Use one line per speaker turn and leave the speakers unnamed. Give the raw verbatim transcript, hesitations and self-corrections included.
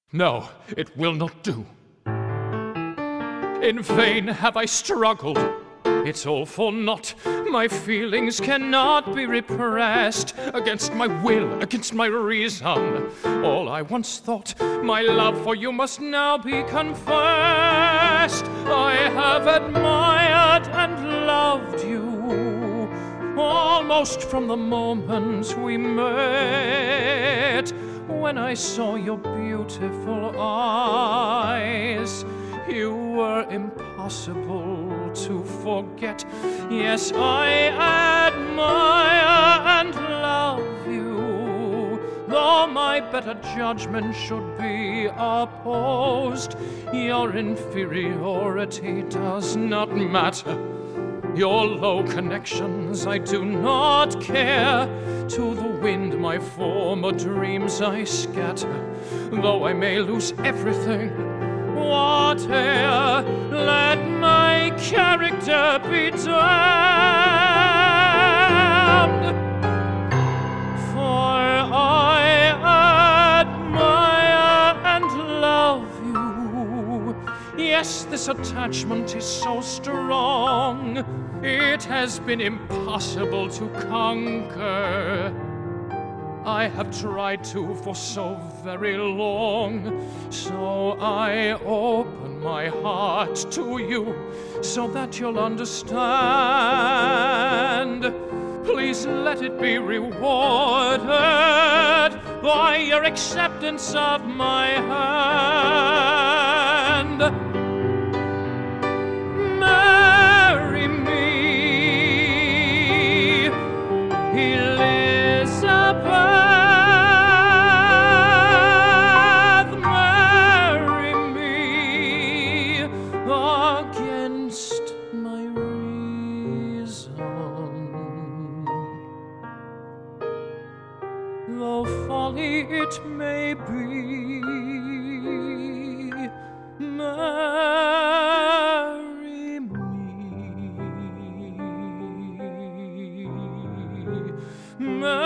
No, it will not do. In vain have I struggled. It's all for naught. My feelings cannot be repressed. Against my will, against my reason. All I once thought, my love for you must now be confessed. I have admired and loved you almost from the moment we met. When I saw your beautiful eyes, you were impossible to forget. Yes, I admire and love you, though my better judgment should be opposed. Your inferiority does not matter. Your low connections I do not care. To the wind my former dreams I scatter. Though I may lose everything, whate'er, let my character be damned. For I admire and love you. Yes, this attachment is so strong, it has been impossible to conquer. I have tried to for so very long, so I open my heart to you, so that you'll understand. Please let it be rewarded by your acceptance of my hand. Marry me, Elizabeth. Though folly it may be, marry me. Marry